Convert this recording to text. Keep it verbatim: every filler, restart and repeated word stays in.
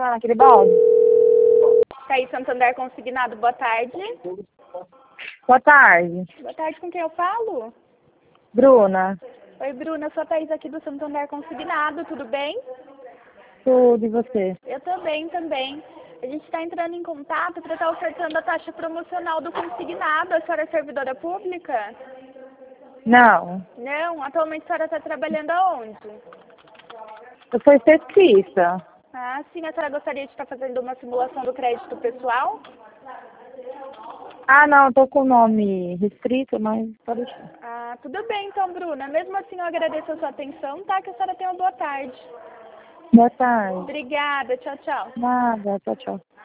lá naquele balde. Thaís Santander Consignado, boa tarde. Boa tarde. Boa tarde, com quem eu falo? Bruna. Oi, Bruna, eu sou a Thaís aqui do Santander Consignado, tudo bem? Tudo, e você? Eu tô bem também. A gente está entrando em contato para estar ofertando a taxa promocional do consignado. A senhora é servidora pública? Não. Não, atualmente a senhora está trabalhando aonde? Eu sou esteticista. Ah, sim, a senhora gostaria de estar fazendo uma simulação do crédito pessoal? Ah, não, eu tô com o nome restrito, mas pode deixar. Ah, tudo bem então, Bruna. Mesmo assim, eu agradeço a sua atenção, tá? Que a senhora tenha uma boa tarde. Boa tarde. Obrigada, tchau, tchau. Nada, tchau, tchau.